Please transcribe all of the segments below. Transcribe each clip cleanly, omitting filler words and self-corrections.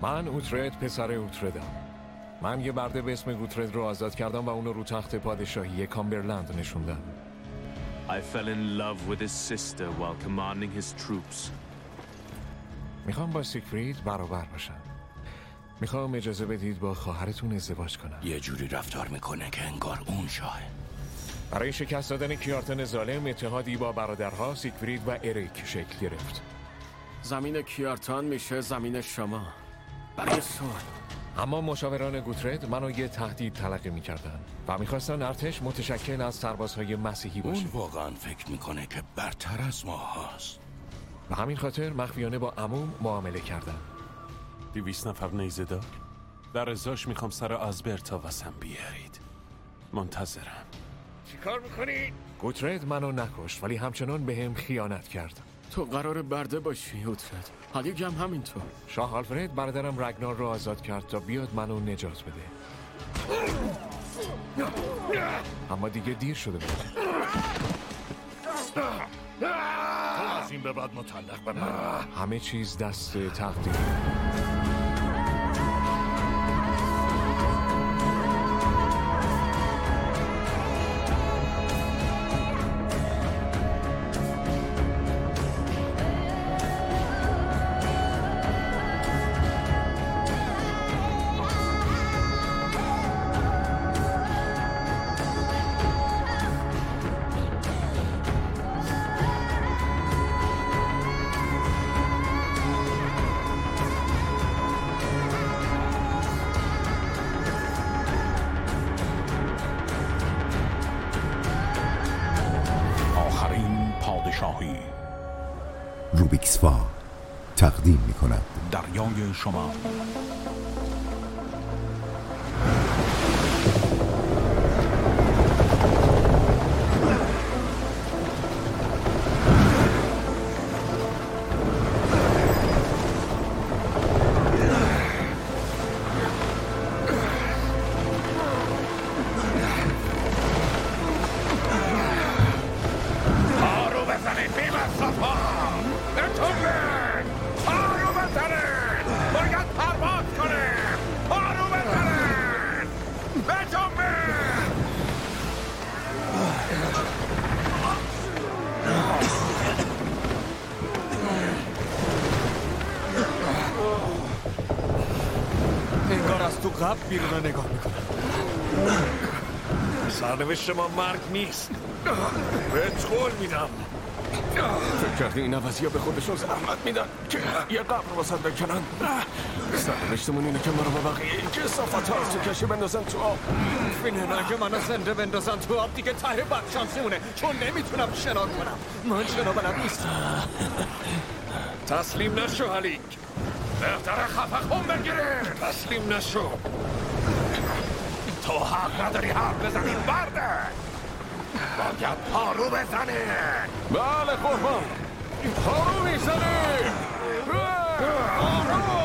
من اوترد پسر اوتردم. من یه برده به اسم گوترد رو آزاد کردم و اونو رو تخت پادشاهی کامبرلند نشوندم. I fell in love with his sister while commanding his troops. میخوام با سیگفرید برابر باشم. میخوام اجازه بدید با خواهرتون ازدواج کنم. یه جوری رفتار میکنه که انگار اون شاهه. برای شکست دادن کیارتن ظالم اتحادی با برادرها سیگفرید و اریک شکل گرفت. زمین کیارتان میشه زمین شما برای صلح. اما مشاوران گوترد منو یه تهدید تلقی میکردن و میخواستن ارتش متشکل از سربازهای مسیحی باشه. اون واقعا فکر میکنه که برتر از ما هست. و همین خاطر مخفیانه با عموم معامله کردن. 200 نفر نیزه‌دار؟ در ازاش میخوام سر آزبرتا واسم بیارید. منتظرم. چیکار میکنی؟ گوترد منو نکشت ولی همچنان به هم خیانت کرد. تو قرار برده باشی اوترد. حالیگ هم همینطور. شاه آلفرد برادرم رگنار رو آزاد کرد تا بیاد منو نجات بده. اما دیگه دیر شده بود. تو از این به بعد متعلق به من. همه چیز دست تقدیر. روبیکسفا تقدیم می‌کند دریای شما. تو قبل بیرون نگاه میکنم. سرنوشت ما مرگ نیست. بهت قول میدم. فکر کردی این عوضی ها به خودشون زحمت میدن که یه قبر واسد بکنن؟ سرنوشتمون اینه که ما رو با بقیه این کثافت ها از تو کشی بندازن تو آب. فینه اگه منو زنده بندازن تو آب دیگه ته بدشانسیمونه، چون نمیتونم شنا کنم. من شنا بلد نیستم. تسلیم نشو هالیگ. بهتره خفه خون بگیره. تسلیم نشو. تو حق نداری حرف بزنی برده. باید پارو بزنی. بله قربان. پارو میزنی. پارو.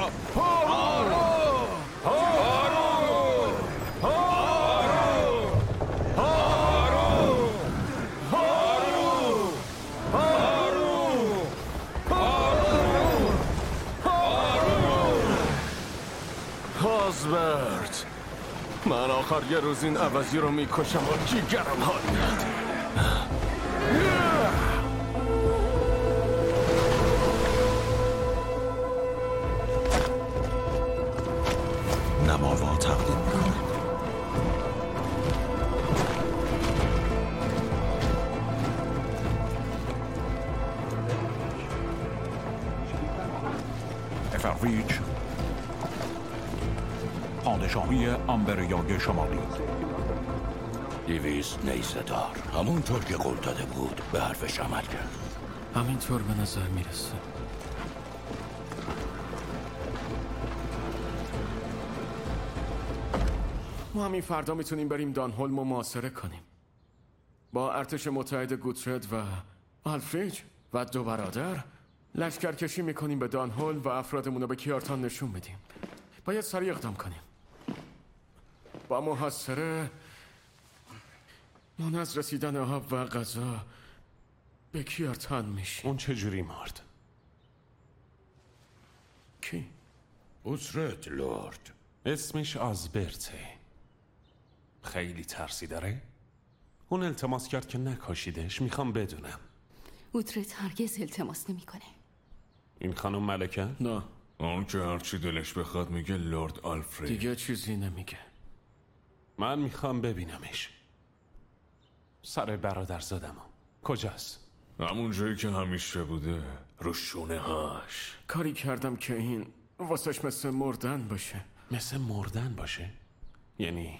آزبرت، من آخر یه روز این عوضی رو میکشم و جیگرم حال میاد. نماوا تقدیم میکنم. افرویج، پادشاهی آمبریای شمالی. 200 نیزه‌دار، همونطور که قول داده بود به حرفش عمل کرد. همینطور به نظر میرسه. ما همین فردا میتونیم بریم دانهولم و محاصره کنیم با ارتش متحد گوترد و آلفریج و 2 برادر. لشکرکشی میکنیم به دانهولم و افرادمون رو به کیارتان نشون میدیم. باید سریع اقدام کنیم. با محاصره ما از رسیدن آب و غذا به کیارتان میشیم. اون چجوری مرد؟ کی؟ اوترد لورد. اسمش آزبرته. خیلی ترسی داره؟ اون التماس کرد که نکشیدش. میخوام بدونم. اوترد هرگز التماس نمیکنه. این خانم ملکه؟ نه، اون که هرچی دلش بخواد میگه لورد آلفرید. دیگه چیزی نمیگه. من میخوام ببینمش. سر برادرزادمو کجاست؟ همون جایی که همیشه بوده، رو شونه هاش. کاری کردم که این واسش مثل مردن باشه. مثل مردن باشه؟ یعنی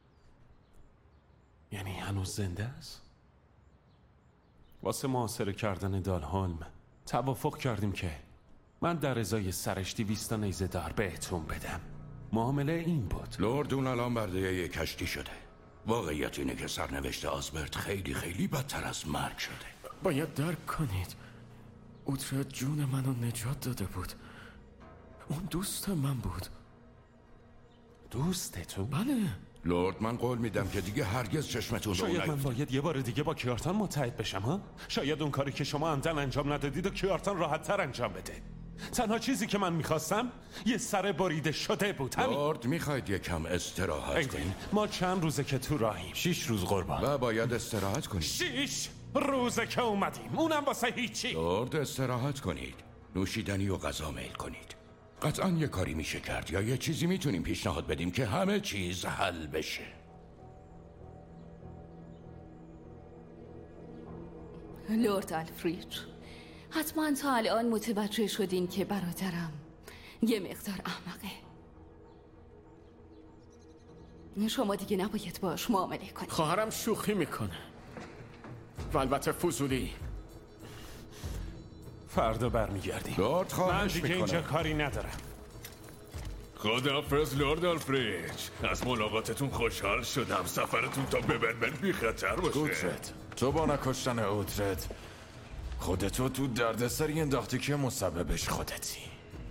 هنوز زنده است؟ واسه محاصره کردن دالهولم توافق کردیم که من در ازای سرش 200 نیزه دار بهتون بدم. معامله این بود. لورد اون الان برده یه کشتی شده. واقعیت اینه که سرنوشت آزبرت خیلی خیلی بدتر از مرگ شده. باید درک کنید اوترد جون منو نجات داده بود. اون دوست من بود. دوست تو؟ بله. لورد من قول میدم که دیگه هرگز چشمتون رو شاید من نیفته. باید یه بار دیگه با کیارتان متحد بشم ها؟ شاید اون کاری که شما عمدن انجام ندادید و کیارتان راحت تر انجام بده. تنها چیزی که من میخواستم یه سر بریده شده بود. همین. لورد میخواید یکم استراحت کنید؟ ما چند روزه که تو راهیم. 6 روز قربان. و باید استراحت کنید. 6 روزه که اومدیم، اونم واسه هیچی. لورد استراحت کنید. نوشیدنی و غذا میل کنید. قطعا یه کاری میشه کرد یا یه چیزی میتونیم پیشنهاد بدیم که همه چیز حل بشه. لورد آلفرید، حتما تا الان متوجه شدین که برادرم یه مقدار احمقه. شما دیگه نباید باش معامله کنید. خواهرم شوخی میکنه و البته فضولی. فردا برمیگردیم. لورد من خواهش دیگه اینجا میکنم. کاری ندارم. خداحافظ لورد آلفرید. از ملاقاتتون خوشحال شدم. سفرتون تا ببرمن بی خطر باشه. اوترد، تو با نکشتن اوترد خودتو تو دردسری انداختی که مسببش خودتی.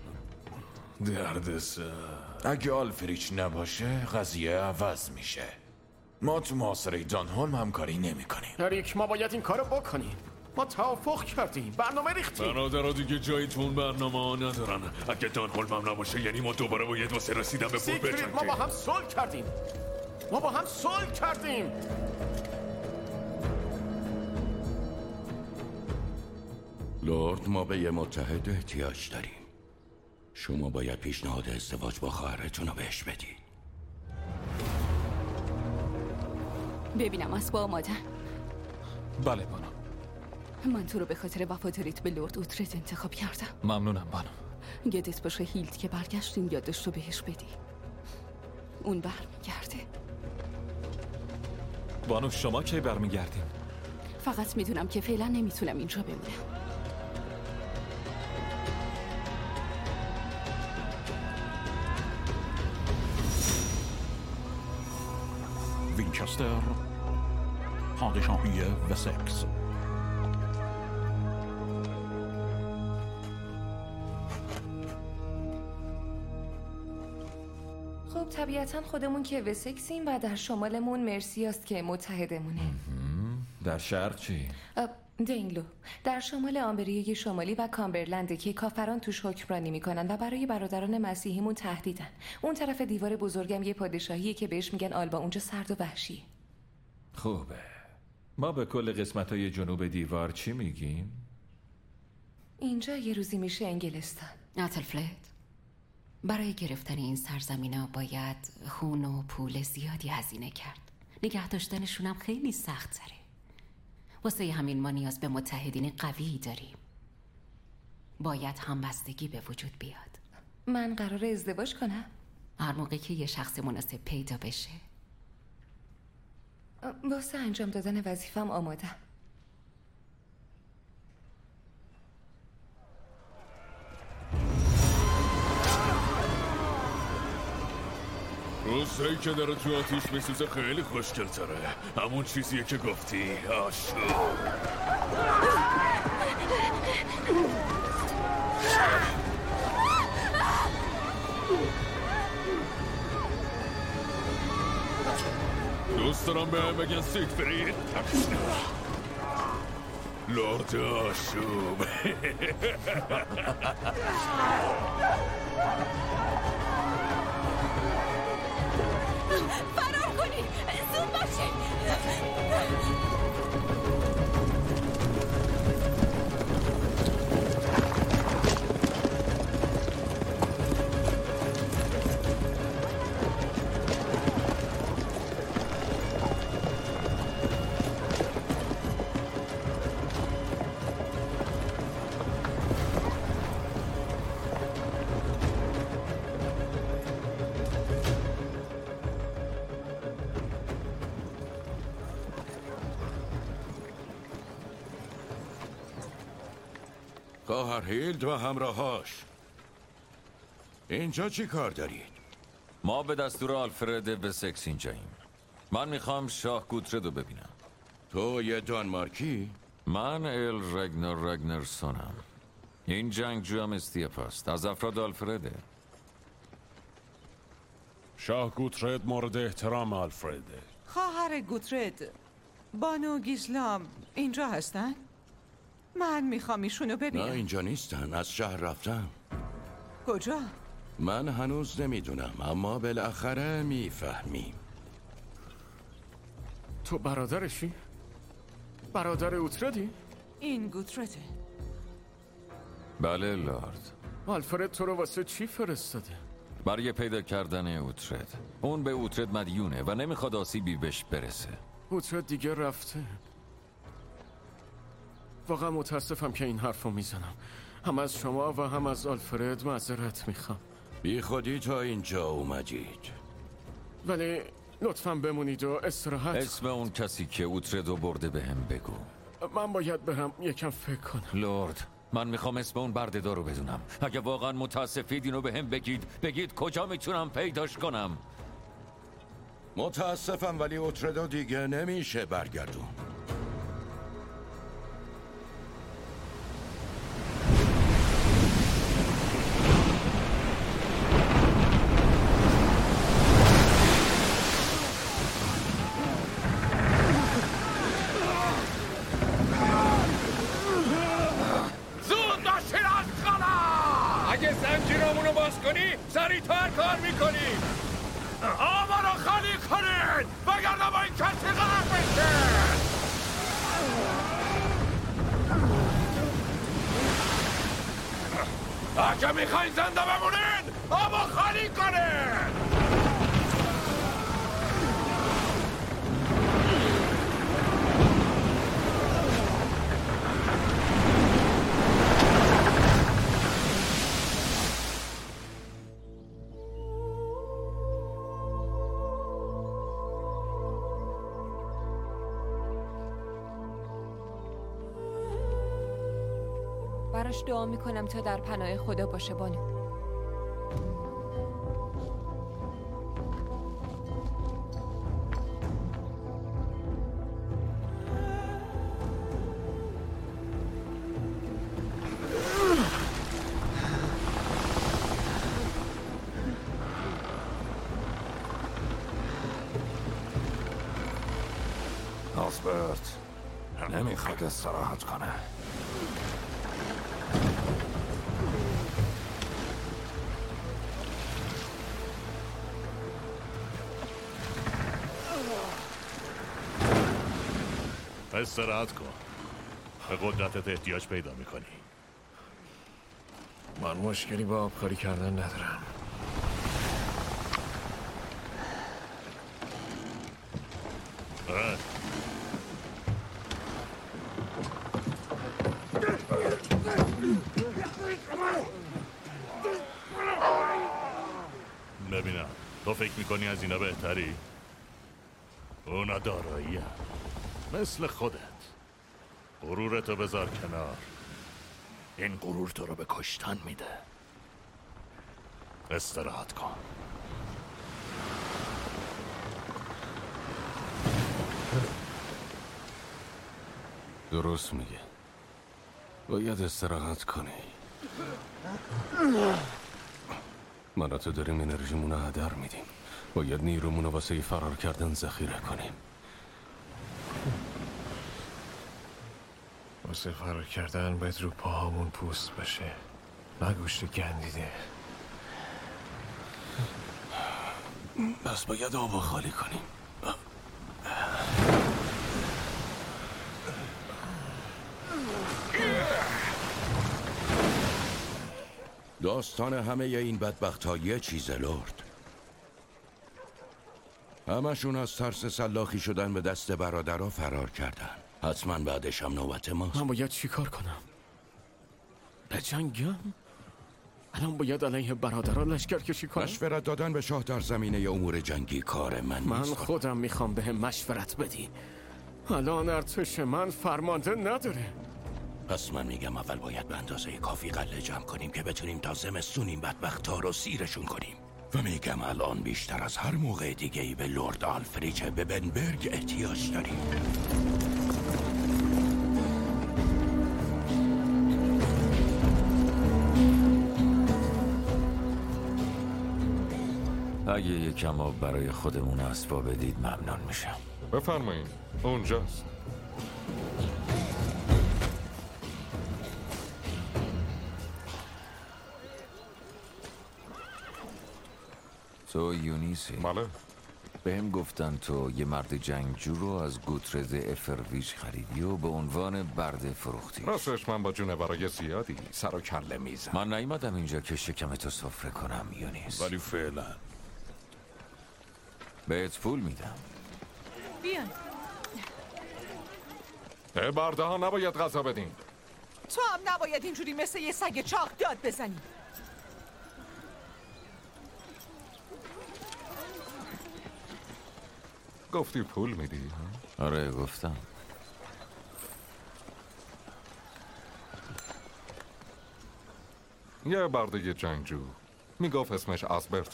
دردسر. اگه آلفریچ نباشه قضیه عوض میشه. ما تو محاصره دانهولم همکاری نمی کنیم. اریک، ما باید این کارو بکنیم. ما توافق کردیم، برنامه ریختیم. برادرها دیگه جایی تو اون برنامه ها ندارن. اگه دانهولم هم نباشه یعنی ما دوباره باید واسه رسیدن به پول سیگفرید، ما با هم صلح کردیم. لورد ما به یه متحد احتیاج داریم. شما باید پیشنهاد ازدواج با خواهرتون رو بهش بدید. ببینم اسب آمادن. بله بانو. من تو رو به خاطر وفاداریت به لورد اوترد انتخاب کردم. ممنونم بانو. یادت باشه هیلد که برگشتیم یادش رو بهش بدی. اون برمیگرده. بانو شما کی برمیگردین؟ فقط میدونم که فعلا نمیتونم اینجا بمونم. وینچستر، پادشاهی وسکس. خب طبیعتا خودمون که وسکسیم و در شمالمون مرسیاست که متحدمونه. در شرق چی؟ دینلو در شمال آمبریه شمالی و کامبرلنده که کافران توش حکمرانی میکنن و برای برادران مسیحیمون تهدیدن. اون طرف دیوار بزرگم یه پادشاهیه که بهش میگن آلبا، اونجا سرد و وحشی. خوبه. ما به کل قسمت‌های جنوب دیوار چی میگیم؟ اینجا یه روزی میشه انگلستان. اتلفلد، برای گرفتن این سرزمینا باید خون و پول زیادی هزینه کرد. نگه داشتنشونم خیلی سخت تره. واسه همین ما نیاز به متحدین قوی داریم. باید همبستگی به وجود بیاد. من قراره ازدواج کنم؟ هر موقع که یه شخص مناسب پیدا بشه. واسه انجام دادن وظیفم آمادم. روستایی که داره تو آتیش میسوزه خیلی خوشگل تره. همون چیزیه که گفتی. آشو دوست دارم به هم بگن سیگفرید. لورد آشوب. خواهر هیلد و همراهاش اینجا چی کار دارید؟ ما به دستور آلفرد وسکس اینجاییم. من میخوام شاه گوترد رو ببینم. تو یه دانمارکی؟ من رگنرسونم. این جنگجو هم استیپاست. از افراد آلفرده. شاه گوترد مورد احترام آلفرده. خواهر گوترد، بانو گیزلام اینجا هستن؟ من میخوام ایشونو ببینم. نه اینجا نیستن، از شهر رفتم. کجا؟ من هنوز نمیدونم، اما بالاخره میفهمیم. تو برادرشی؟ برادر اوتردی؟ این گوترده. بله لارد. آلفرد تو رو واسه چی فرستاده؟ برای پیدا کردن اوترد. اون به اوترد مدیونه و نمیخواد آسیبی بهش برسه. اوترد دیگه رفته. واقعا متاسفم که این حرفو میزنم. هم از شما و هم از آلفرد معذرت میخوام. بی خودی تا اینجا اومدید، ولی لطفاً بمونید و استراحت. اسم اون کسی که اوتردو برده بهم بگو. من باید برم یکم فکر کنم. لورد، من میخوام اسم اون برده‌دار رو بدونم. اگه واقعا متاسفید اینو بهم بگید کجا میتونم پیداش کنم. متاسفم ولی اوتردو دیگه نمیشه برگردون. سریع‌تر کار میکنیم. آما رو خالی کنید وگرنه با این کسی غرق بشه. اگه میخواین زنده بمونید آما خالی کنید. براش دعا میکنم تا در پناه خدا باشه بانو. آسبرت نمیخواد استراحت کنه. استراحت کن. به قدرتت احتیاج پیدا میکنی. من مشکلی با آبخوری کردن ندارم. ببینم تو فکر میکنی از اینا بهتری؟ اونا داراییه مثل خودت. غرورتو بذار کنار. این غرور تو رو به کشتن میده. استراحت کن. درست میگه. باید استراحت کنی. من تو داریم انرژیمون رو هدر میدیم. باید نیرومون رو واسه فرار کردن ذخیره کنیم. واسه فرار کردن باید رو پاهامون پوست بشه، نه گوشت گندیده. پس باید آب خالی کنیم. داستان همه این بدبخت ها یه چیزه لرد. همشون از ترس سلاخی شدن به دست برادرها فرار کردن. حتما بعدش هم نوبت ماست. من باید چی کار کنم؟ بجنگم؟ الان باید علیه برادرها لشکر کشی کنم؟ مشورت دادن به شاه در زمینه امور جنگی کار من من نیست. خودم میخوام بهم مشورت بدی. الان ارتش من فرمانده نداره. پس من میگم اول باید به اندازه کافی قله جمع کنیم که بتونیم تا زمستون این بدبخت‌ها رو سیرشون کنیم. و میگم الان بیشتر از هر موقع دیگه‌ای به لرد آلفریج به بنبرگ احتیاج داریم. اگه یکم آب برای خودمون اسبا بدید ممنون میشم. بفرمایید، اونجاست. تو یونیسی؟ بله. بهم گفتن تو یه مرد جنگجو رو از گوترد افرویج خریدی و به عنوان برده فروختی. راستش من با جونورای زیادی سر و کله میزم. من نیومدم اینجا که شکم تو سفره کنم یونیس، ولی فعلا بهت پول میدم. بیان. برده ها نباید غذا بدیم. تو هم نباید اینجوری مثل یه سگ چاق داد بزنی. گفتی پول میدی ها؟ آره گفتم. یه برده جنگجو میگفت اسمش آسبرته.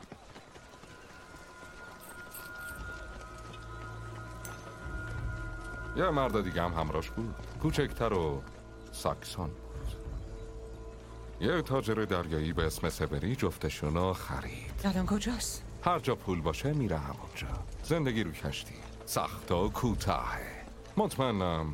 یه مرد دیگه هم همراش بود، کوچکتر و ساکسون بود. یه تاجر دریایی به اسم سوری جفتشونو خرید. الان کجاست؟ هر جا پول باشه میره همونجا. زندگی رو کشتی سخت و کوتاهه. مطمئنم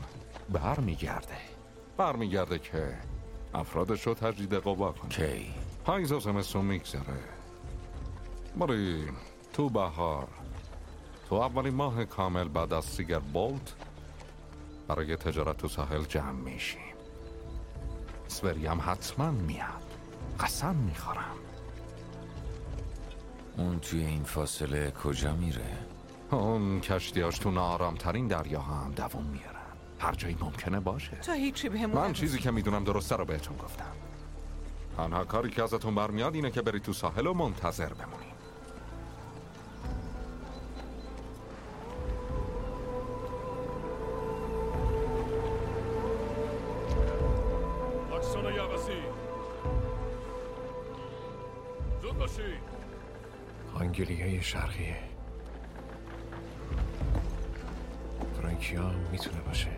برمیگرده که افرادش رو تجدید قوا کنه. کی؟ پاییز و زمستون میگذره. ولی تو بهار، تو اولین ماه کامل بعد از سیگر بولت برای تجارت تو ساحل جمع میشیم. سوری هم حتما میاد، قسم میخورم. اون توی این فاصله کجا میره؟ اون کشتیاش تو ناآرامترین دریاها هم دوام میارن. هر جایی ممکنه باشه. تو هیچی بهمون من چیزی که میدونم درسته رو بهتون گفتم. تنها کاری که ازتون برمیاد اینه که برید تو ساحل و منتظر بمونید. واکسون یابسی زود باشی. آنگلیای شرقیه. فرانکیا میتونه باشه.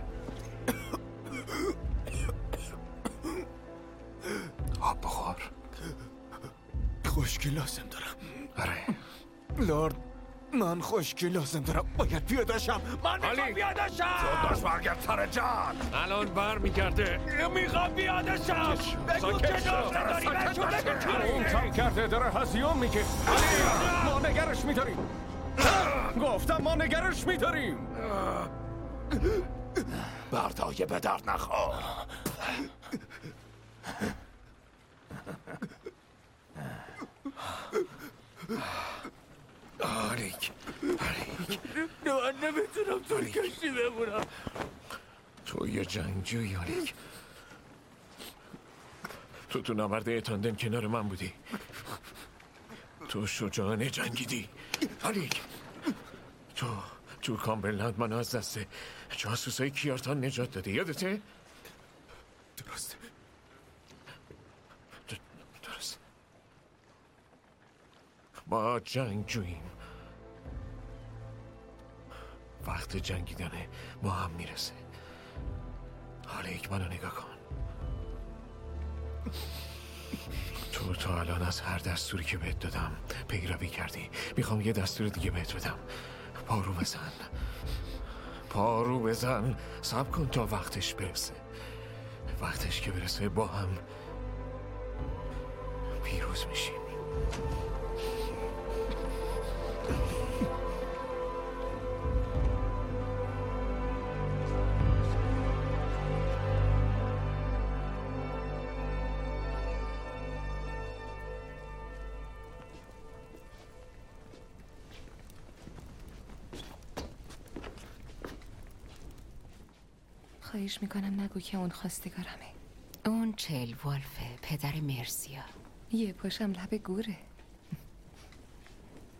آب بخور. خشکی لازم دارم. آره لورد، من خشکی لازم دارم. باید پیاده شم. من میخوام پیاده شم. زود باش برگرد سر جان. الان برمیگرده. میخوام پیاده شم. بگو چه داره داری. اون تنگ کرده داره هزیون میگه. ما نگرش میداریم. گفتم ما نگرش میداریم. بردای به درد نخور. آلیک من نمیتونم تو کشتی بمونم. تو یه جنگجوی آلیک. تو نامرده تاندم کنار من بودی. تو شجاعانه جنگیدی آلیک. تو کامبرلند منو از دست جاسوسای کیارتان نجات دادی، یادته؟ درسته. درست. ما جنگجوییم. وقت جنگیدنه ما هم میرسه. حالا یک منو نگاه کن. تو تا الان از هر دستوری که بهت دادم پیروی کردی. میخوام یه دستور دیگه بهت بدم. پارو بزن. صبر کن تا وقتش برسه. وقتش که برسه با هم پیروز میشیم. خواهش میکنم نگو که اون خواستگارمه. اون چیل والفه، پدر مرسیا. یه پاشم لب گوره.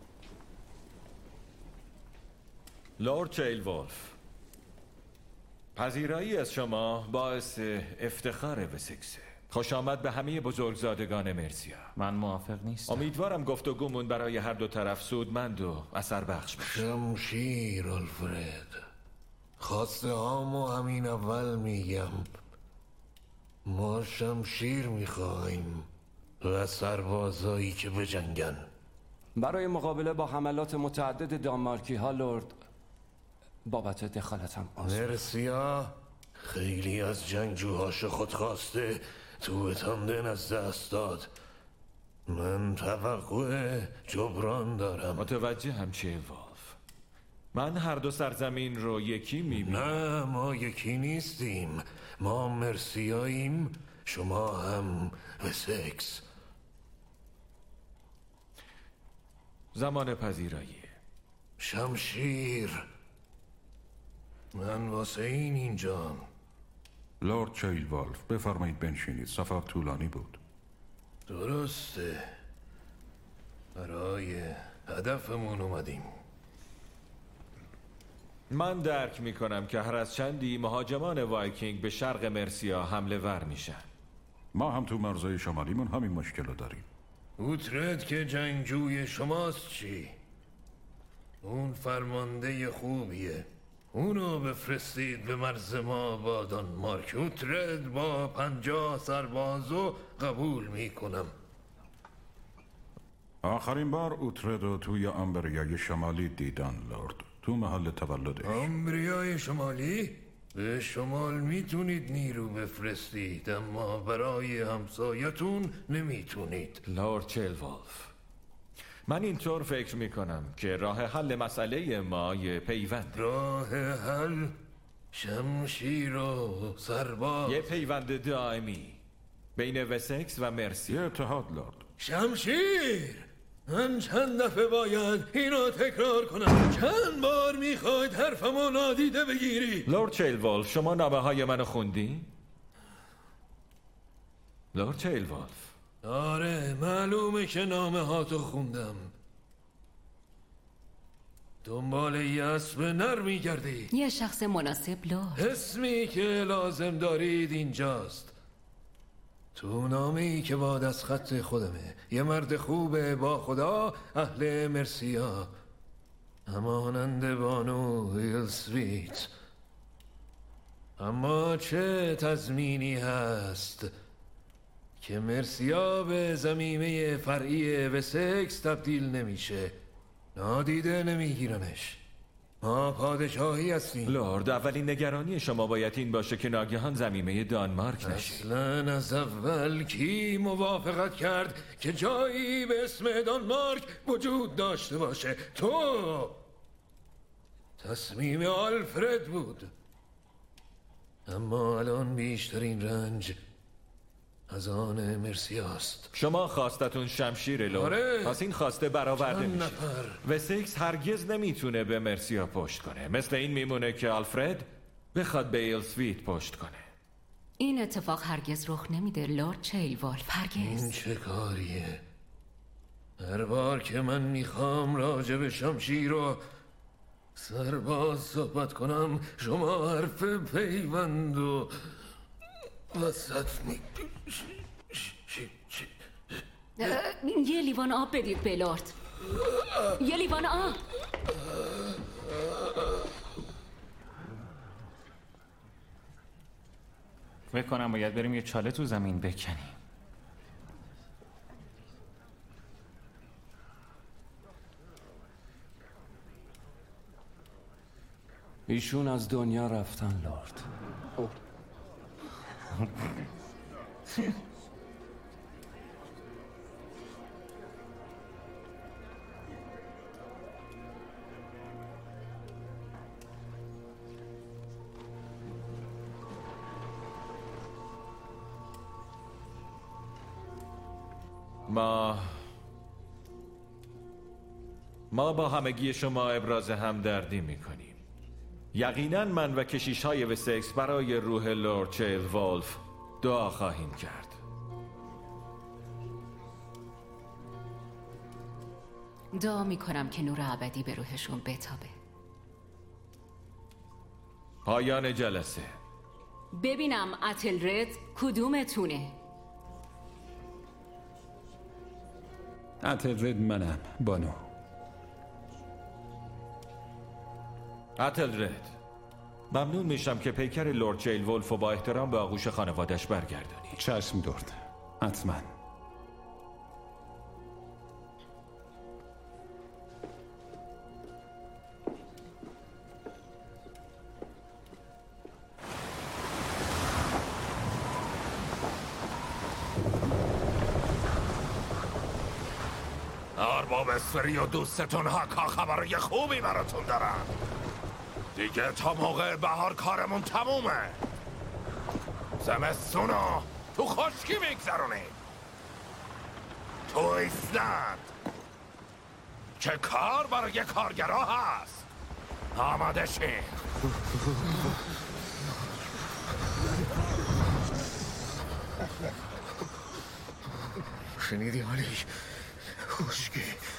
لورد چیل والف، پذیرایی از شما باعث افتخار وسکسه. خوش آمد به همه بزرگزادگان مرسیا. من موافق نیستم. امیدوارم گفتگومون برای هر دو طرف سودمند و اثر بخش باشه. شمشیر آلفرد، خواسته هامو همین اول میگم. ما شمشیر میخوایم و سربازایی که بجنگن. برای مقابله با حملات متعدد دانمارکی ها لرد، بابت دخالتم مرسیا خیلی از جنگجوهاش خودخواسته تو تاندن از دست داد. من توقع جبران دارم. متوجه هم چه والف. من هر دو سرزمین رو یکی میبینم. نه، ما یکی نیستیم. ما مرسیاییم، شما هم وسکس. زمان پذیرایی. شمشیر، من واسه اینجام. لورد چیل والف، بفرمایید بنشینید. سفر طولانی بود. درسته، برای هدفمون اومدیم. من درک میکنم که هر از چندی مهاجمان وایکینگ به شرق مرسیا حمله ور میشن. ما هم تو مرزهای شمالیمون همین مشکل رو داریم. اوترد که جنگجوی شماست چی؟ اون فرمانده خوبیه. اونو بفرستید به مرز ما با دانمارک. اوترد با 50 سربازو قبول میکنم. آخرین بار اوترد رو توی آمبریای شمالی دیدن لورد، تو محل تولدش. آمبریای شمالی؟ به شمال میتونید نیرو بفرستید، اما برای همسایتون نمیتونید. لورد چیلولف، من اینطور فکر میکنم که راه حل مسئله ما یه پیوند. راه حل؟ شمشیر و سرباز؟ یه پیوند دائمی بین وسکس و مرسیا. یه اتحاد لورد. شمشیر! من چند دفعه باید اینو تکرار کنم؟ چند بار میخواید حرفمو نادیده بگیری؟ لورد چیلولف، شما نامه های منو خوندی؟ لورد چیلولف. آره، معلومه که نامه هاتو خوندم. دنبال یه اسب نر میگردی؟ یه شخص مناسب لورد. اسمی که لازم دارید اینجاست. تو نامه‌ای که با دست خط خودمه. یه مرد خوبه با خدا، اهل مرسیا، همانند بانو ایلسویت. اما چه تضمینی هست که مرسیا به زمینه فرعی وسکس تبدیل نمیشه؟ نادیده نمیگیرنش. ما پادشاهی هستیم. لورد، اولین نگرانی شما باید این باشه که ناگهان زمینه دانمارک نشه. اصلا از اول کی موافقت کرد که جایی به اسم دانمارک وجود داشته باشه؟ تو! تصمیم آلفرد بود. اما الان بیشترین رنج از آن مرسیاست. شما خواستتون شمشیر لورد. آره. پس این خواسته برآورده میشه. وسکس هرگز نمیتونه به مرسیا پشت کنه. مثل این میمونه که آلفرد بخواد به ایلسویت پشت کنه. این اتفاق هرگز رخ نمیده لورد چیلولف، هرگز. این چه کاریه؟ هر بار که من میخوام راجع به شمشیر و سرباز صحبت کنم، شما حرف پیوند و وسط یه لیوان آب بدید به لورد. یه لیوان آب. فکر کنم باید بریم یه چاله تو زمین بکنیم. ایشون از دنیا رفتن لورد. ما با همگی شما ابراز همدردی میکنیم. یقینا من و کشیش های وسکس برای روح لورد چیلولف دعا خواهیم کرد. دعا میکنم که نور ابدی به روحشون بتابه. پایان جلسه. ببینم اتلرد کدومتونه؟ اتلرد منم، بانو. اتلرد، ممنون میشم که پیکر لورد جیل ولف رو با احترام به آغوش خانوادش برگردونی. چشم لورد، حتما. ارباب اسفری و دوستتون هاکا خبری خوبی براتون دارم. دیگه تا موقع بهار کارمون تمومه. زمستونو تو خشکی میگذرونیم. تو ایسلند که کار برای کارگرها هست. آماده شین. شنیدی حالی؟ خشکی.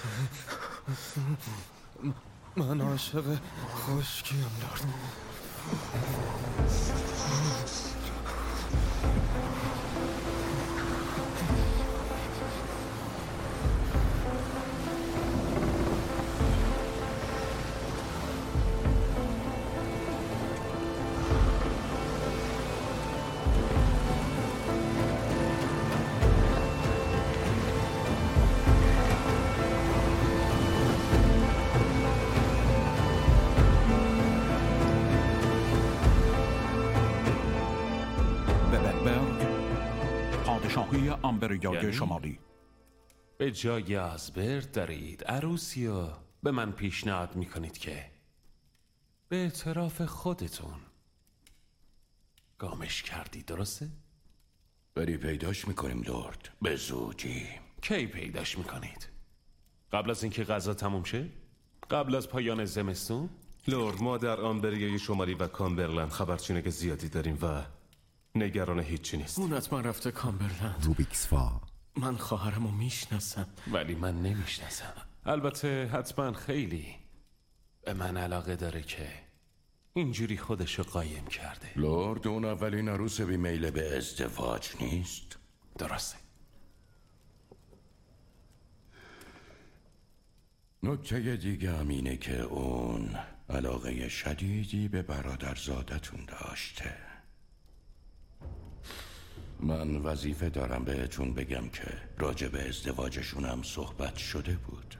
من عاشق خشکیم لورد. آمبریای شمالی. به جای آزبرد دارید عروسی رو به من پیشنهاد میکنید که به اعتراف خودتون گامش کردی، درسته؟ بری پیداش میکنیم لورد، به زودی. کی پیداش میکنید؟ قبل از اینکه غذا تموم شه؟ قبل از پایان زمستون؟ لورد، ما در آمبریای شمالی و کامبرلند خبرچینه زیادی داریم و نگران هیچی نیست. اون حتما رفته کامبرلند. روبیکسفا. من خواهرمو میشناسم. ولی من نمیشناسم. البته حتما خیلی به من علاقه داره که اینجوری خودشو قایم کرده. لورد، اون اولین عروس بی میل به ازدواج نیست؟ درسته. نکته دیگه هم اینه که اون علاقه شدیدی به برادرزادتون داشته. من وظیفه دارم بهتون بگم که راجع به ازدواجشون هم صحبت شده بود.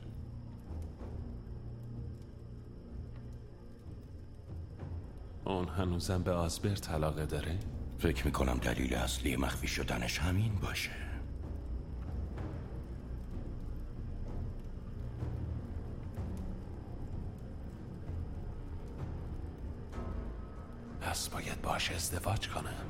اون هنوزم به آزبرت علاقه داره؟ فکر میکنم دلیل اصلی مخفی شدنش همین باشه. پس باید باش ازدواج کنم.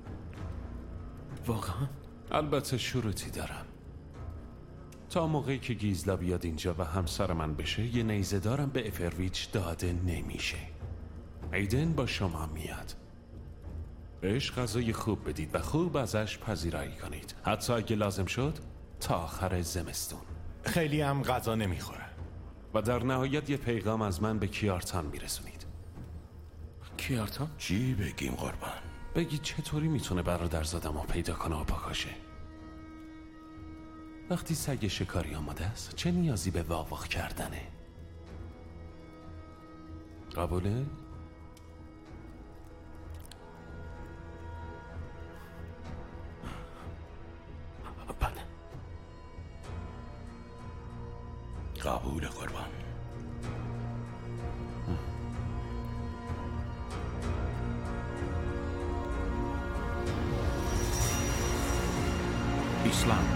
واقعا؟ البته شروطی دارم. تا موقعی که گیزلا بیاد اینجا و همسر من بشه یه نیزه دارم به افرویچ داده نمیشه. ایدن با شما میاد. بهش غذای خوب بدید و خوب ازش پذیرایی کنید، حتی اگه لازم شد تا آخر زمستون. خیلی هم غذا نمیخوره. و در نهایت یه پیغام از من به کیارتان میرسونید. کیارتان؟ چی بگیم قربان؟ بگید چطوری میتونه برادرزادمو پیدا کنه و پاکاشه. وقتی سگ شکاری آماده است چه نیازی به واق کردنه؟ قبوله؟ بله. قبول قربان. ایسلند.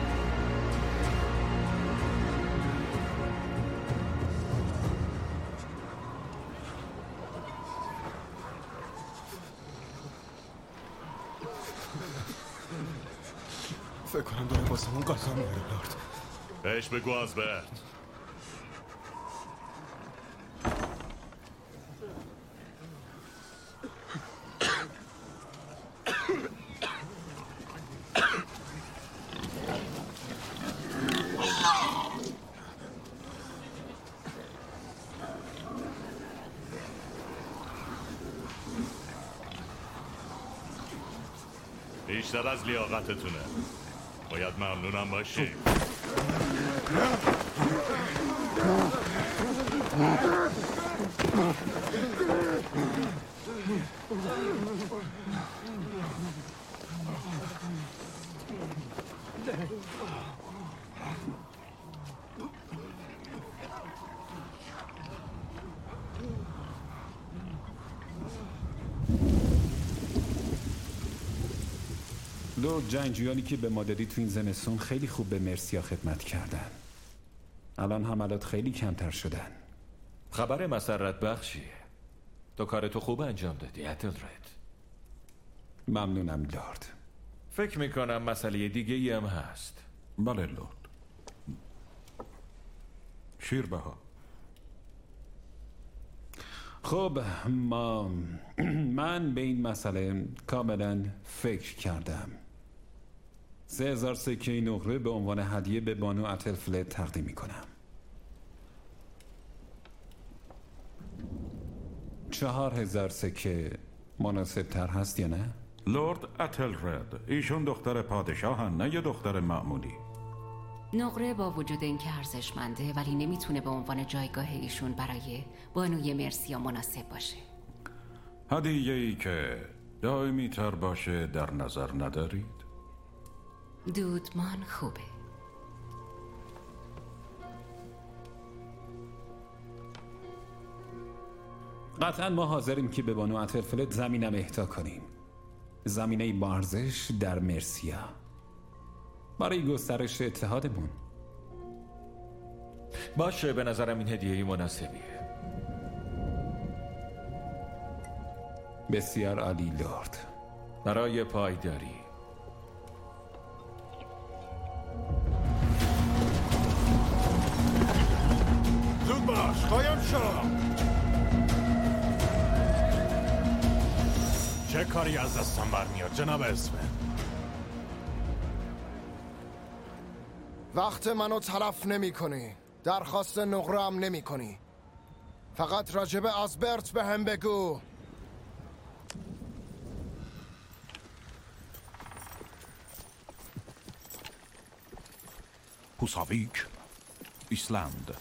فکر کنم داره واسه اون غذا میاره لورد. بهش بگو آزبرت. بیشتر از لیاقتتونه. باید ممنونم باشی. لورد جنگجویانی که به ما دادی تو این زمستون خیلی خوب به مرسیا خدمت کردن. الان حملات خیلی کمتر شدن. خبر مسرت بخشیه. تو کارتو خوب انجام دادی اتلرد. ممنونم لورد. فکر میکنم مسئله دیگه ای هم هست. بله لورد. شیربها. خب من به این مسئله کاملا فکر کردم. 3000 سکه نقره به عنوان هدیه به بانو اتلفلت تقدیم میکنم. 4000 سکه مناسب تر هست یا نه؟ لورد اتلرد، ایشون دختر پادشاهن، نه یه دختر معمولی. نقره با وجود اینکه ارزشمنده ولی نمیتونه به عنوان جایگاه ایشون برای بانوی مرسیا مناسب باشه. هدیه‌ای که دائمی تر باشه در نظر ندارید؟ دودمان خوبه. قطعا ما حاضریم که به بانو اتلفلت زمینم اهدا کنیم. زمینه بارزش در مرسیا برای گسترش اتحادمون. باشه، به نظرم این هدیه مناسبیه. بسیار عالی لورد. برای پایداری. زود باش، قایم شو. چه کاری از دستم برمیاد جناب اسمه؟ وقت منو تلف نمی کنی. درخواست نقره هم نمی کنی. فقط راجب آزبرت به هم بگو. هوساویک، ایسلند.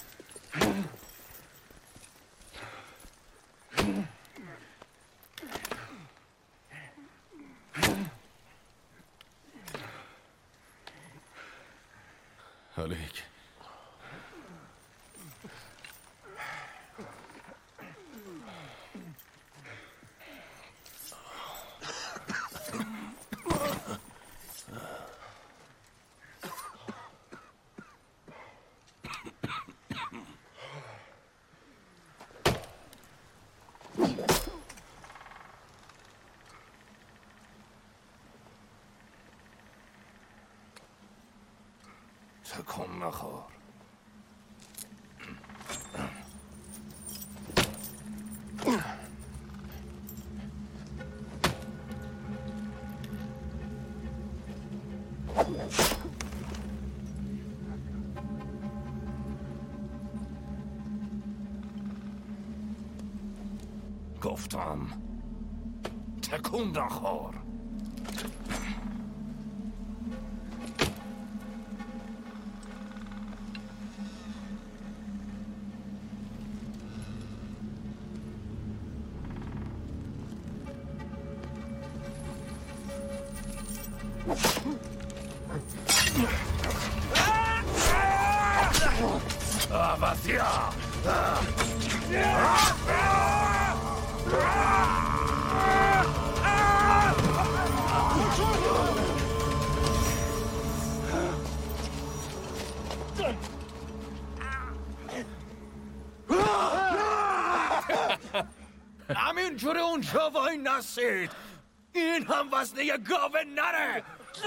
هالیک. تکون نخور. گفتم تکون نخور. Vazia! همینجوری اونجا وای نسید. این هم وزنه یه گاوه نره.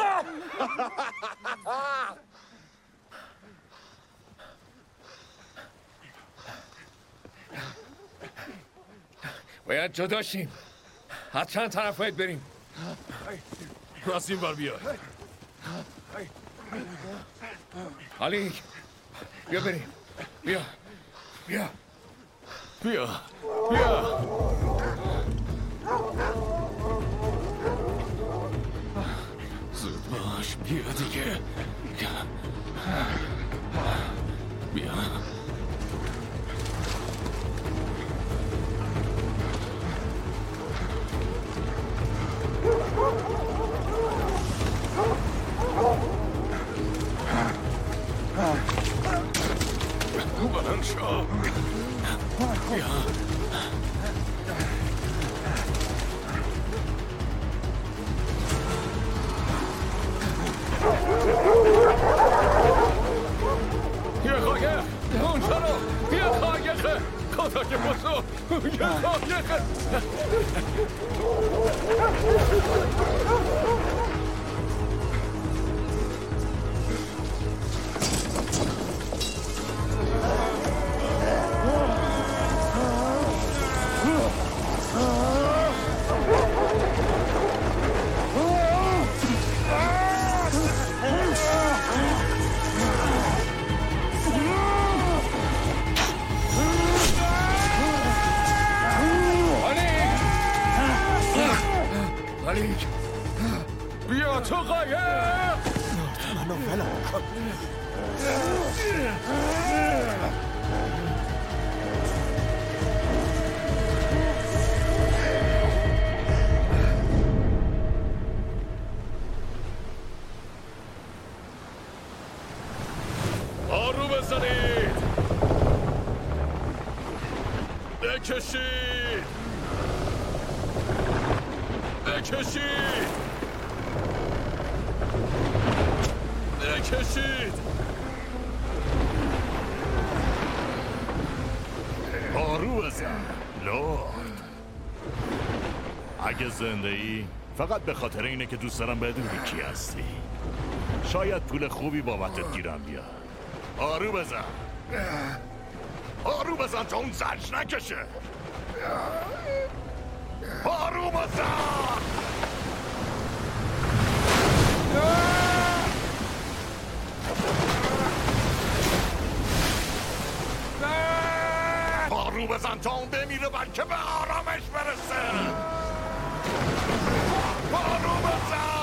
باید جدا شیم. حتما طرف باید بریم. راست این بار بیا. هالیک بیا بریم. بیا بیا بیا بیا. بیا دیگه. بیا. بلند شو. بیا. یه قایق اونجا رو یه قایقه خدا که بزرگ یه قایقه ملیک بیا تو قایق منو ولو کن آرو بزنید بکشید بکشید بکشید آرو بزن لورد. اگه زنده ای فقط به خاطر اینه که دوست دارم بدونی کی هستی. شاید پول خوبی بابتت گیرم بیاد. آرو بزن آرو بزن تا اون زرش نکشه. آرو بزن آرو بزن تا اون بمیره بلکه به آرامش برسه. آرو بزن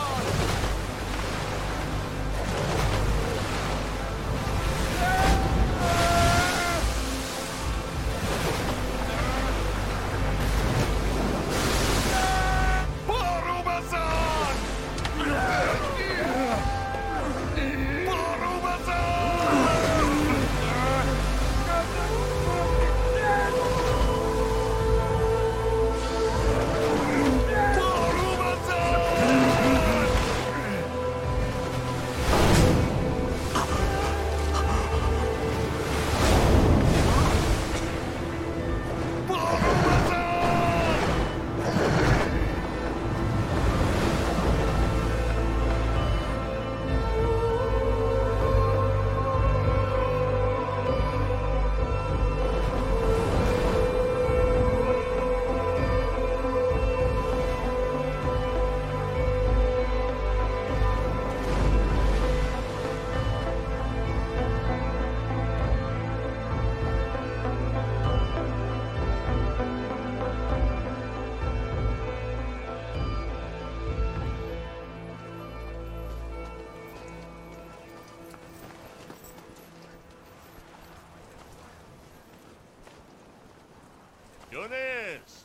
یونس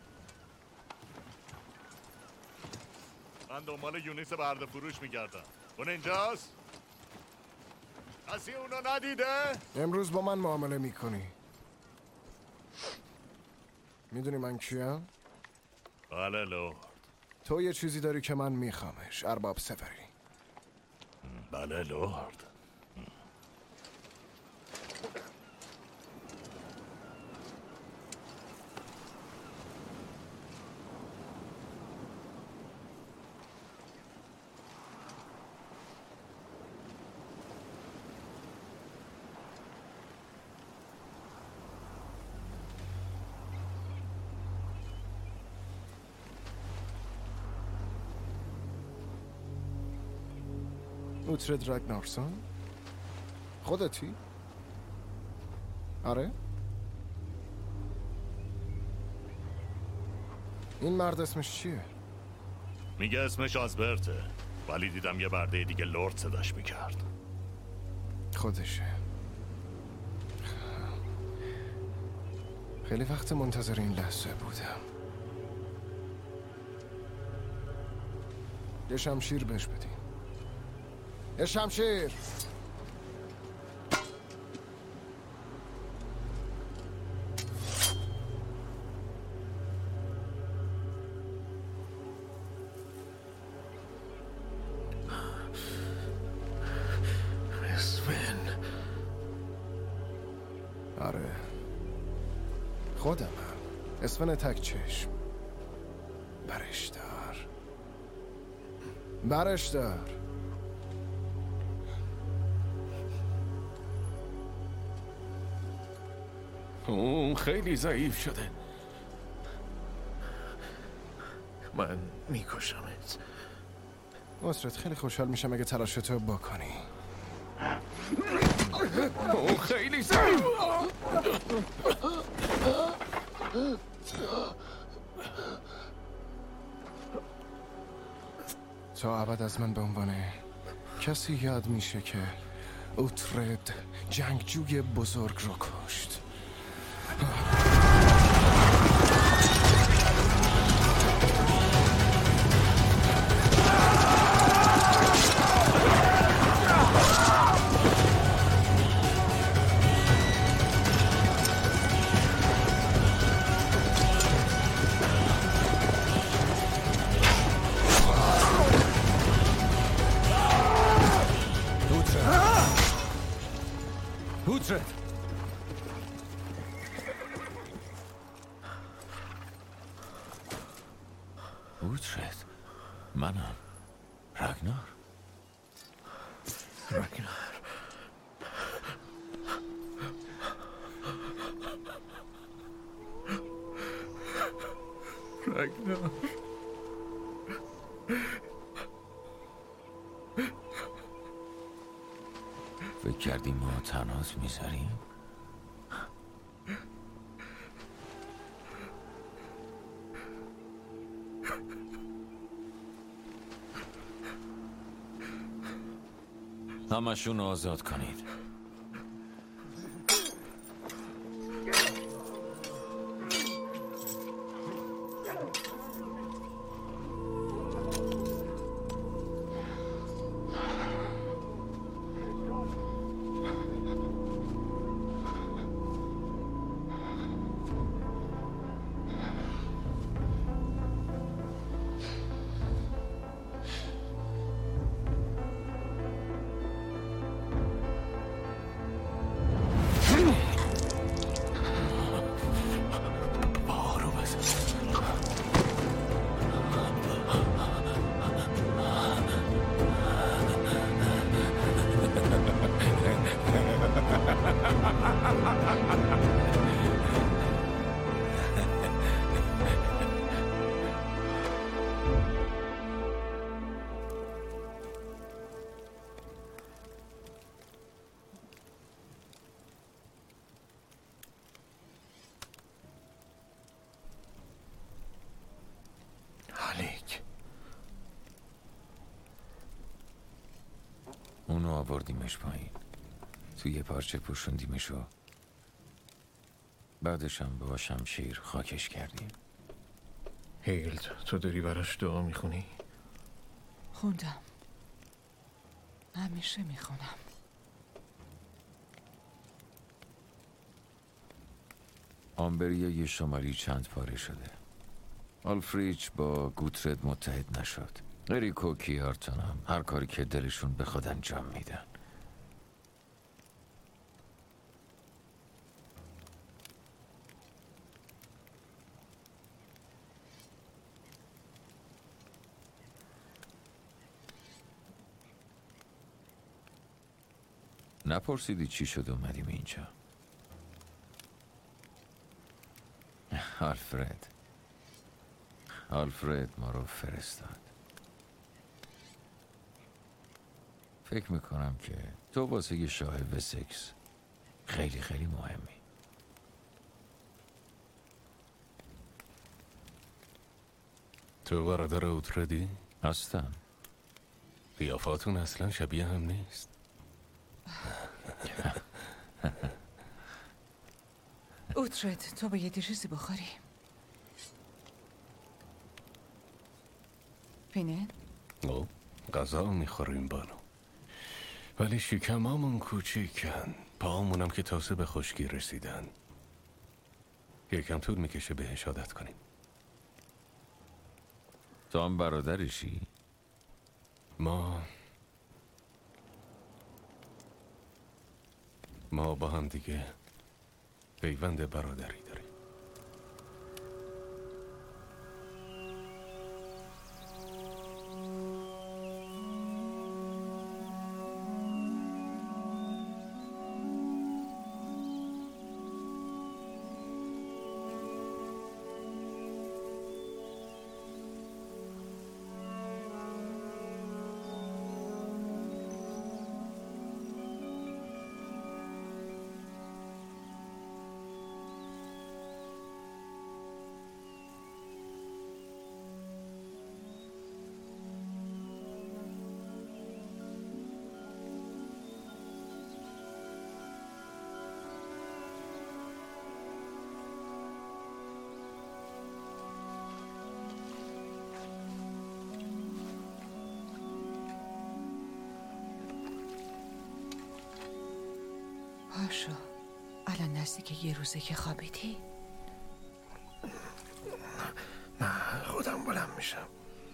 من دنبال یونس برده فروش میگردم. اون اینجاست؟ کسی اونو ندیده؟ امروز با من معامله میکنی. میدونی من کیم؟ بله لورد. تو یه چیزی داری که من میخوامش، ارباب سفری. بله لورد. اوترد راگنارسون؟ خودتی؟ آره؟ این مرد اسمش چیه؟ میگه اسمش آزبرته. ولی دیدم یه برده دیگه لرد صداش میکرد. خودشه. خیلی وقت منتظر این لحظه بودم. یه شمشیر بهش بدین. یه شمشیر. آره خودم هم اسفن تک چشم. برش دار. برش دار. اون خیلی ضعیف شده. من میکشمت. نصرت خیلی خوشحال میشم اگه تلاشتو بکنی. اون خیلی ضعیف. تا ابد از من به عنوان کسی یاد میشه که اوترد جنگجوی بزرگ رو کشت. اوترد منم راگنار. راگنار فکر کردی ما تنهات میذاریم؟ همشون رو آزاد کنید. اونو آوردیمش پایین، توی یه پارچه پوشوندیمشو، بعدش هم با شمشیر خاکش کردیم. هیلد، تو داری براش دعا میخونی؟ خوندم. همیشه میخونم. آمبریای شمالی چند پاره شده. آلفریچ با گوترد متحد نشد. اریک و کیارتان هم هر کاری که دلشون بخواد انجام میدن. نپرسیدی چی شد اومدیم اینجا؟ آلفرد ما رو فرستاد. فکر میکنم که تو واسه یه شاه وسکس خیلی خیلی مهمی. تو برادر اوتردی؟ هستم. قیافاتون اصلا شبیه هم نیست. اوترد تو باید یه چیزی بخوری. فینن؟ او غذا میخوریم بانو، ولی شکمامون کوچیکن، پاهامونم که تازه به خشکی رسیدن. یکم طول میکشه بهش عادت کنیم. تو هم برادرشی؟ ما با هم دیگه پیوند برادری داریم. پاشو، الان نزدیک یه روزه که خوابیدی؟ نه خودم بلند میشم.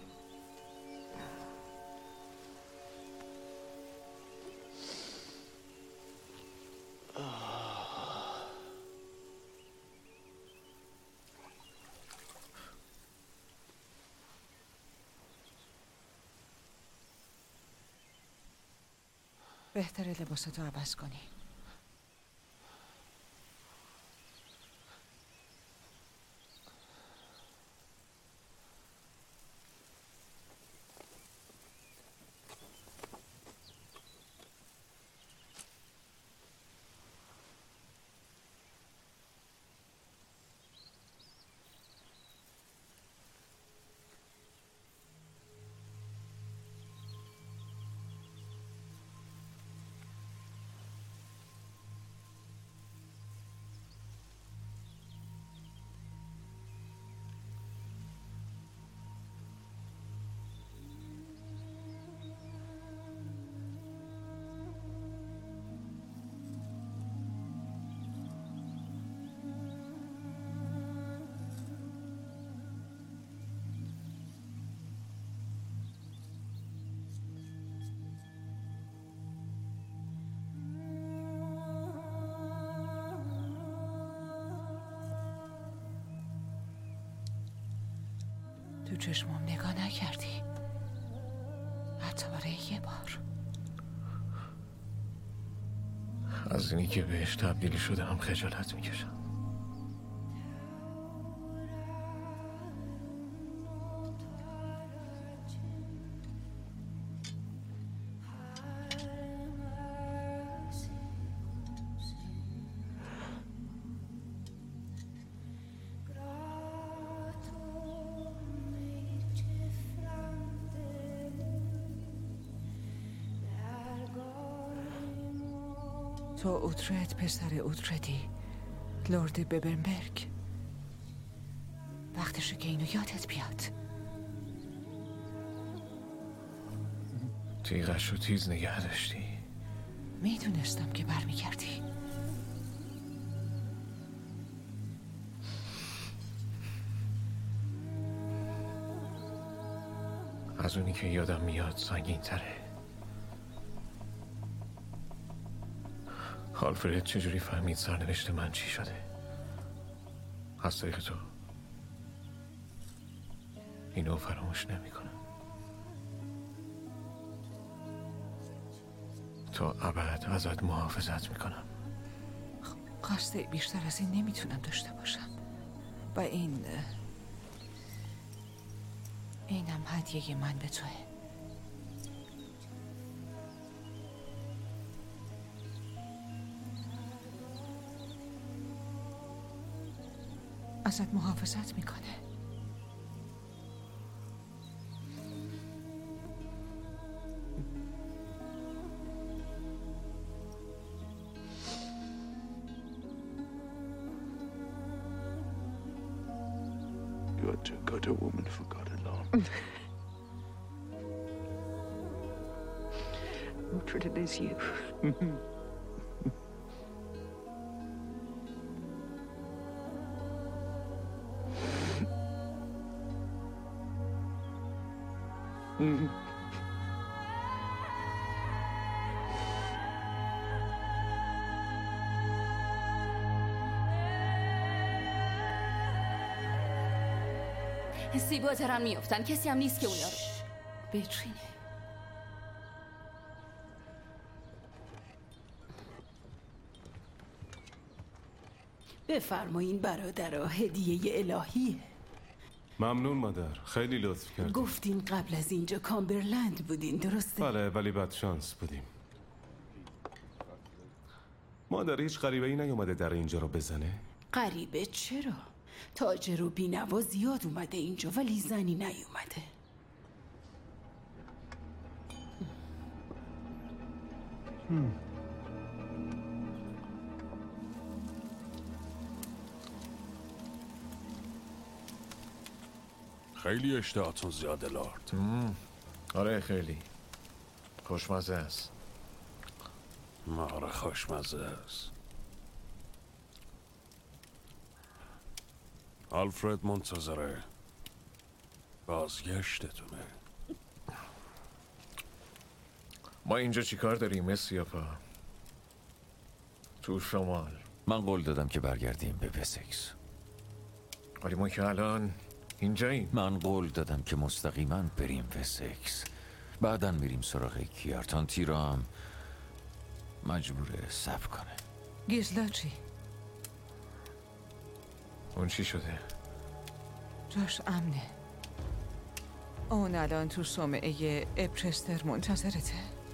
بهتره لباساتو عوض کنی. تو چشمام نگاه نکردی، حتی برای یه بار. از اینی که بهش تبدیل شده هم خجالت میکشم. تو اوترد پسر اوتردی، لورد ببرنبرگ. وقتشه که اینو یادت بیاد. تیغش رو تیز نگه داشتی. میدونستم که برمیگردی. از اونی که یادم میاد سنگین تره. آلفرد چجوری فهمید سرنوشت من چی شده؟ از طریق تو. اینو فراموش نمیکنم. تا ابد ازت محافظت میکنم. قصد بیشتر از این نمیتونم داشته باشم. و اینم هدیه من به توه. ازت محافظت میکنه. but too good a woman for God alone. Uhtred, it is you. سیبا دارن میافتن. کسی هم نیست که اونا رو بچینه. بفرمایین برادرها، هدیه الهیه. ممنون مادر، خیلی لطف کردی. گفتین قبل از اینجا کامبرلند بودین، درسته؟ بله، ولی بد شانس بودیم. مادر هیچ غریبه‌ای نیومده در اینجا رو بزنه؟ غریبه چرا؟ تاجر و بینوا زیاد اومده اینجا ولی زنی نیومده. خیلی اشتهاتون زیاده لارد. آره خیلی خوشمزه است. آره خوشمزه است. آلفرد منتظره بازگشتتونه. ما اینجا چیکار داریم سیاپا؟ تو شمال. من قول دادم که برگردیم به وسکس. ولی ما که الان اینجاییم. من قول دادم که مستقیما بریم وسکس، بعداً میریم سراغ کیارتان. تیرا هم مجبوره صبر کنه. گیزلا چی؟ اون چی شده؟ جاش امنه. اون الان تو صومعه اپرستر منتظرته.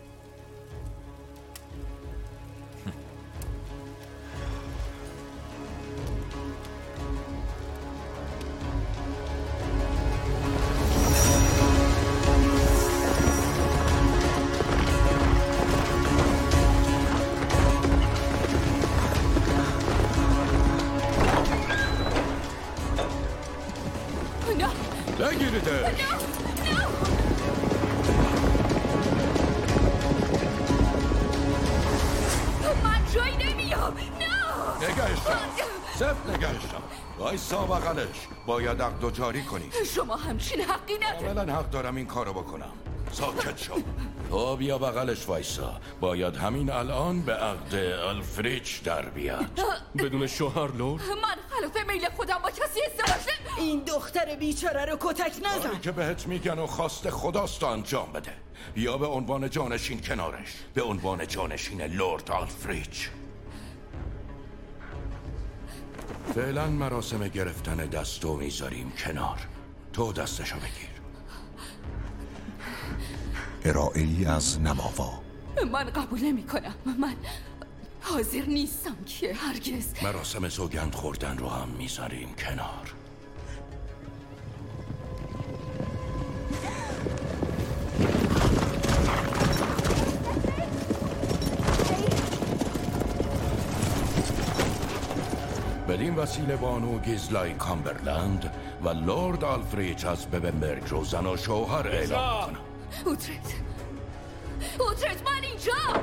وایسا بغلش. باید عقد جاری کنی. شما همچین حقی نداری. کاملا حق دارم این کارو بکنم. ساکت شو. تو بیا بغلش وایسا. باید همین الان به عقد آلفریچ در بیاد. بدون شوهر لورد؟ من خلاف میل خودم با کسی ازدواج این دختر بیچاره رو کتک نزن. کاری که بهت میگن و خواست خداست انجام بده. یا به عنوان جانشین کنارش، به عنوان جانشین لورد آلفریچ. فعلا مراسم گرفتن دستو میذاریم کنار. تو دستشو بگیر. ارائه‌ای از نماوا. من قبول نمی کنم. من حاضر نیستم که هرگز. مراسم سوگند خوردن رو هم میذاریم کنار. بدین وسیله بانو گیزلای کامبرلند و لورد آلفریچ از ببنبرگ رو زن و شوهر اعلام کنم. اوترد من اینجا.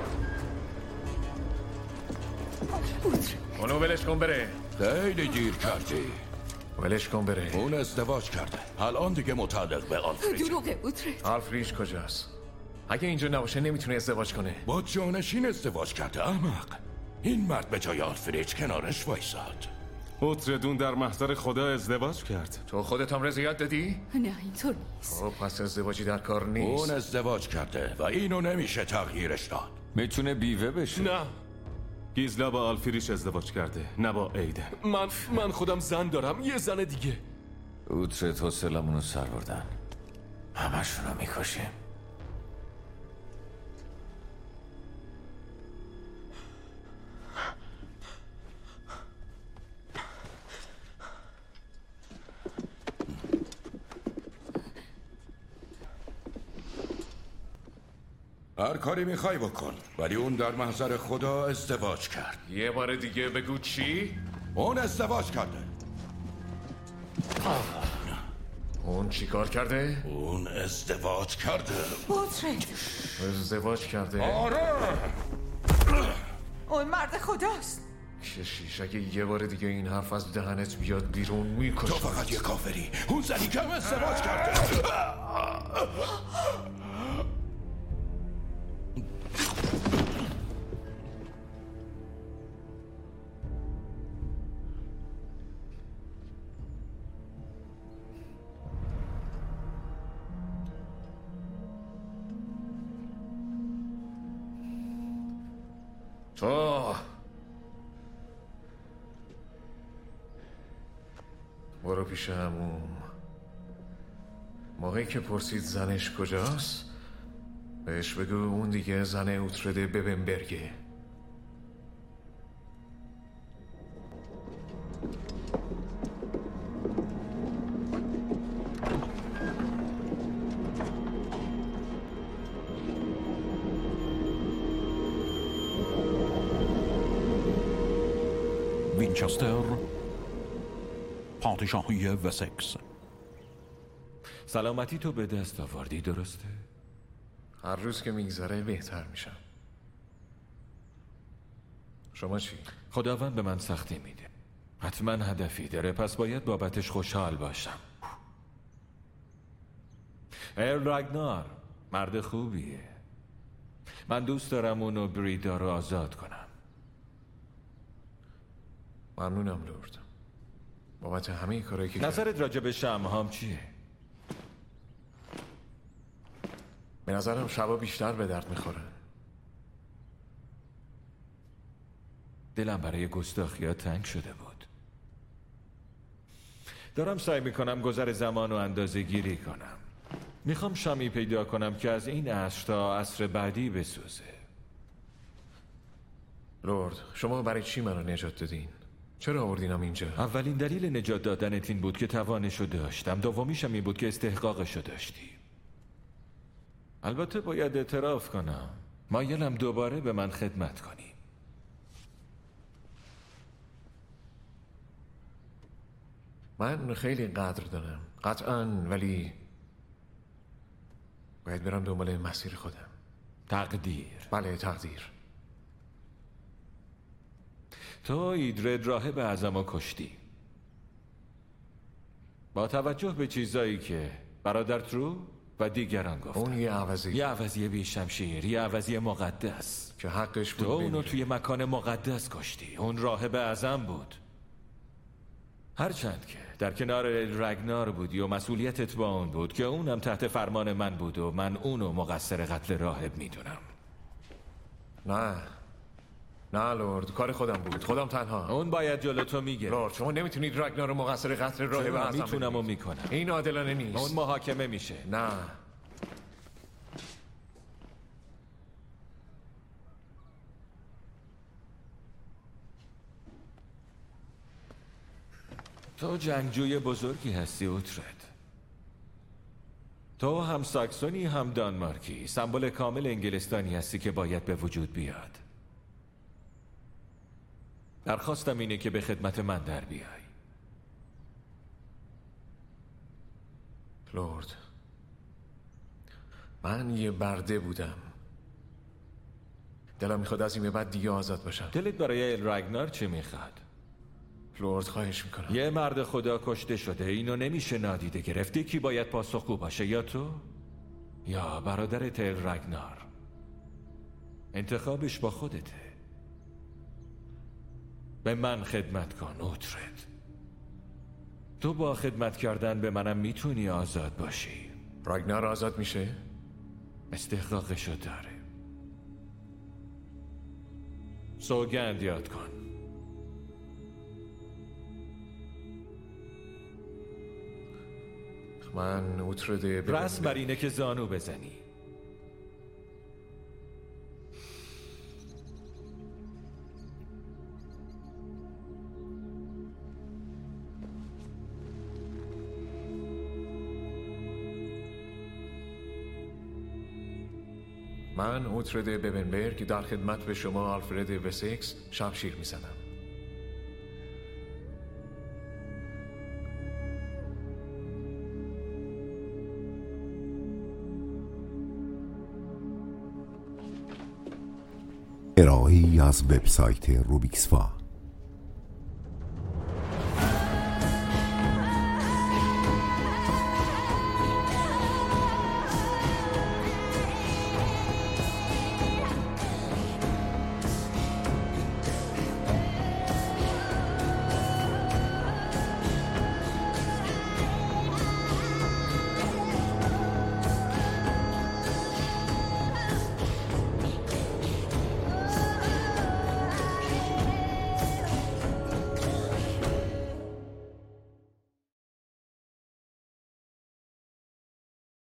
اونو ولش کن بره. خیلی دیر کردی. ولش کن بره. اون ازدواج کرده. الان دیگه متعلق به آلفریچ. دروغه اوترد. آلفریچ کجاست؟ اگه اینجا نباشه نمیتونه ازدواج کنه. با جانشین ازدواج کرده احمق. این مرد به جای آلفریچ کنارش وایساد. اوتردون در محضر خدا ازدواج کرد. تو خودت هم رضایت دادی؟ نه اینطور نیست. خب پس ازدواجی در کار نیست. اون ازدواج کرده و اینو نمیشه تغییرش داد. میتونه بیوه بشه. نه، گیزلا با آلفریچ ازدواج کرده، نه با ایدن. من خودم زن دارم، یه زن دیگه. اوترد حوصله‌مون رو سر بردن. همشون رو میکشیم. هر کاری میخوای بکن، ولی اون در محضر خدا ازدواج کرد. یه بار دیگه بگو چی؟ اون ازدواج کرده. اون چی کار کرده؟ اون ازدواج کرده. بوترد ازدواج کرده؟ آره. اون مرد خداست. کشیش اگه یه بار دیگه این حرف از دهنت بیاد بیرون میکشم. تو فقط یه کافری. اون زنی که هم ازدواج کرده. تو برو پیش عموم. موقعی که پرسید زنش کجاست بهش بگو اون دیگه زن اوترد ببنبرگه. وینچستر، پادشاهی وسکس. سلامتی تو به دست آوردی، درسته؟ هر روز که میگذره بهتر میشم. شما چی؟ خداوند به من سختی میده. حتما هدفی داره، پس باید بابتش خوشحال باشم. ایل راگنار مرد خوبیه. من دوست دارم اونو بریدا رو آزاد کنم. ممنونم لورد بابت همه کارهایی که نظرت راجع به شمهام چیه؟ به نظرم شبا بیشتر به درد میخورن. دلم برای گستاخی‌ها تنگ شده بود. دارم سعی میکنم گذر زمان رو اندازه گیری کنم. میخوام شامی پیدا کنم که از این عصر تا عصر بعدی بسوزه. لورد شما برای چی منو نجات دادین؟ چرا آوردینم اینجا؟ اولین دلیل نجات دادنت این بود که توانشو داشتم. دومیشم این بود که استحقاقشو داشتی. البته باید اعتراف کنم مایلم دوباره به من خدمت کنی. من خیلی قدر دارم قطعاً، ولی باید برم دنبال مسیر خودم. تقدیر. بله تقدیر. تو ایدرد راهب اعظمو کشتی. با توجه به چیزایی که برادر ترو و دیگران گفتن. اون یه عوضی بی شمشیر، یه عوضی مقدس که حقش بود. تو اونو توی مکان مقدس کشتی. اون راهب اعظم بود. هرچند که در کنار رگنار بودی و مسئولیتت با اون بود که اونم تحت فرمان من بود و من اونو مقصر قتل راهب میدونم. نه لورد، کار خودم بود. خودم تنها. اون باید جلو تو میگه. لورد شما نمیتونید رگنار رو مقصر قتل راهب اعظم میتونم و میکنم. این عادلانه نیست. اون محاکمه میشه. نه تو جنگجوی بزرگی هستی اوترد. تو هم ساکسونی هم دانمارکی. سمبل کامل انگلستانی هستی که باید به وجود بیاد. درخواستم اینه که به خدمت من در بیای. لورد من یه برده بودم. دلم میخواد از این به بعد دیگه آزاد باشم. دلت برای ایل رگنار چه میخواد؟ لورد خواهش میکنم. یه مرد خدا کشته شده. اینو نمیشه نادیده گرفتی. کی باید پاسخگو باشه؟ یا تو یا برادرت ایل رگنار؟ انتخابش با خودته. به من خدمت کن اوترد. تو با خدمت کردن به منم میتونی آزاد باشی. رگنار آزاد میشه؟ استحقاقشو داره. سوگند یاد کن. من اوترد رسم بر اینه که زانو بزنی. من اوترد ببنبرگ در خدمت به شما آلفرد وسکس شمشیر میزنم. از وبسایت روبیکسفا.